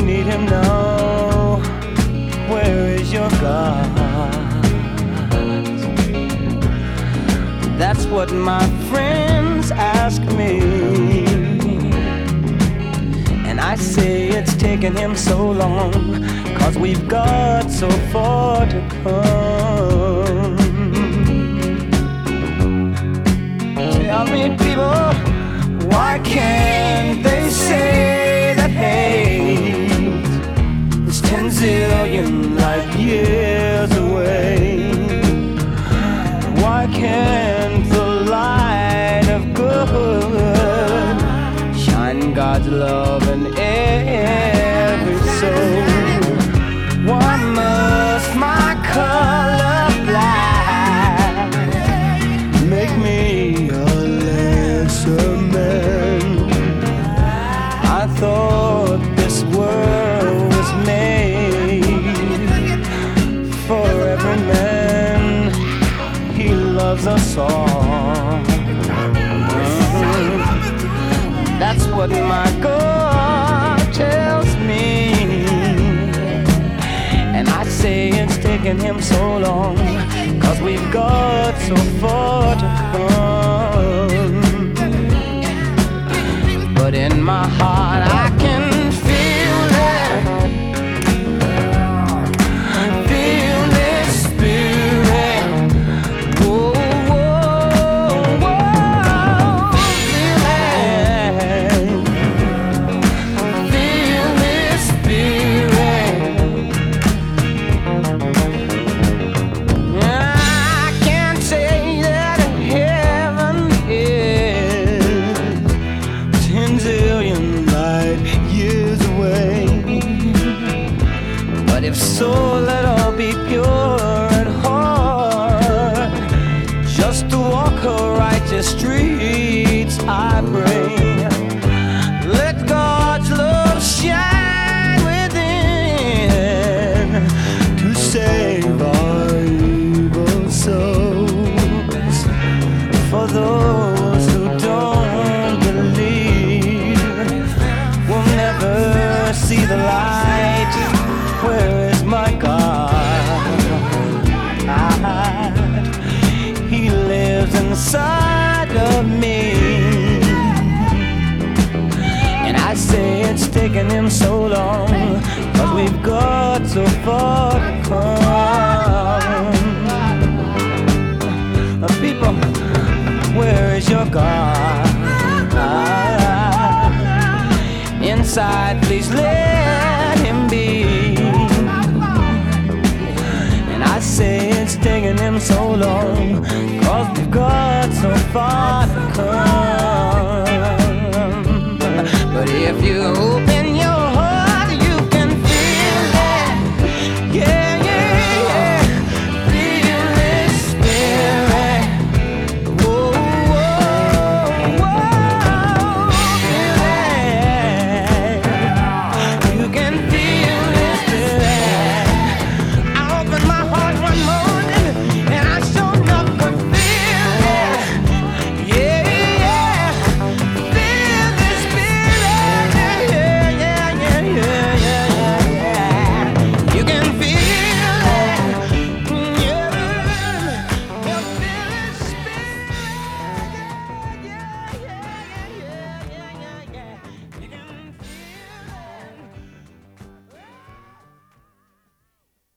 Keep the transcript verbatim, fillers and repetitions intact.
need him now. Where is your God? That's what my friends ask me, and I say it's taken him so long, 'cause we've got so far to come. Tell me, people, why can't they say that hate is ten zillion light years away? Why can't the light of good shine God's love in every soul? Why must my color black make me a lesser man? I thought this world was made for every man. He loves us all. Mm-hmm. That's what my God tells me, and I say it's taken him so long, 'cause we've got so far to come. But in my heart I can feel that, feel this spirit. Whoa, whoa, whoa, feel that, feel this spirit. I can't say that heaven is ten zillion light years away, but if so, let all be pure at heart, just to walk her righteous streets, I pray. Let God's love shine within to save our evil souls. For those who don't believe will never see the light. Where is my God? He lives inside of me, and I say it's taken him so long, 'cause we've got so far to come. Uh, People, where is your God? Inside, please let him be. And I say it's taken him so long, 'cause we've got so far to come. But if you open